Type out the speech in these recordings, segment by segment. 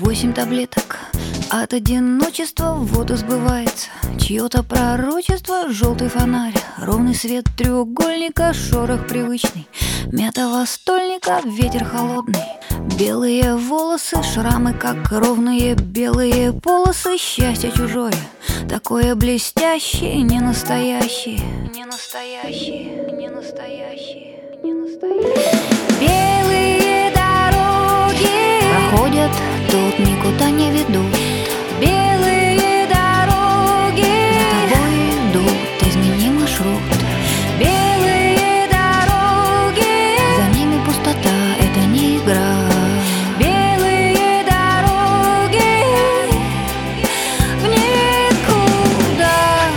8 таблеток от одиночества, вот и сбывается чье-то пророчество. Желтый фонарь, ровный свет треугольника, шорох привычный мятого стольника, ветер холодный, белые волосы, шрамы, как ровные белые полосы. Счастье чужое, такое блестящее, не настоящее, не настоящее, не настоящее, не настоящее. Белые дороги проходят, тут никуда не ведут. Белые дороги за тобой идут, измени маршрут. Белые дороги, за ними пустота, это не игра. Белые дороги в никуда.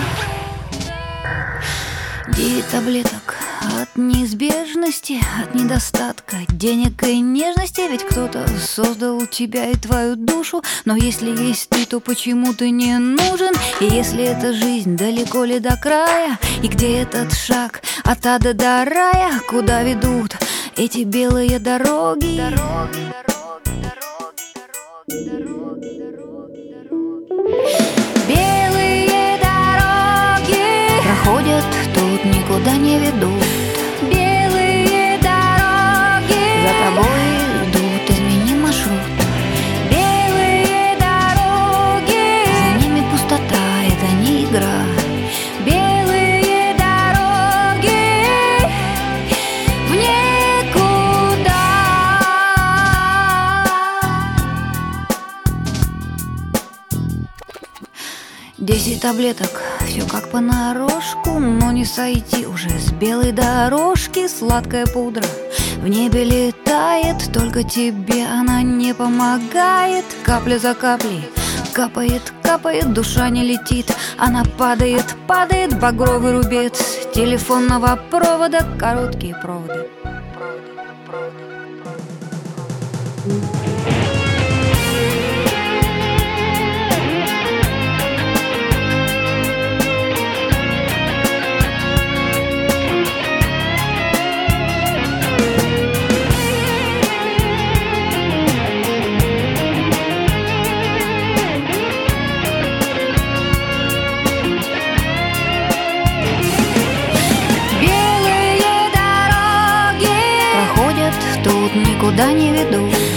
9 таблеток от неизбежности, от недостатка денег и нежности. Ведь кто-то создал тебя и твою душу. Но если есть ты, то почему ты не нужен? И если эта жизнь, далеко ли до края? И где этот шаг от ада до рая? Куда ведут эти белые дороги? Дороги, дороги, дороги, дороги, дороги, дороги. Белые дороги проходят, тут никуда не ведут. Белые дороги за тобой идут, измени маршрут. Белые дороги, за ними пустота, это не игра. Белые дороги в никуда. 10 таблеток, все как понарошку, но не сойти уже с белой дорожки. Сладкая пудра в небе летает, только тебе она не помогает. Капля за каплей капает, капает, душа не летит, она падает, падает, багровый рубец телефонного провода, короткие проводы. Тут никуда не ведут.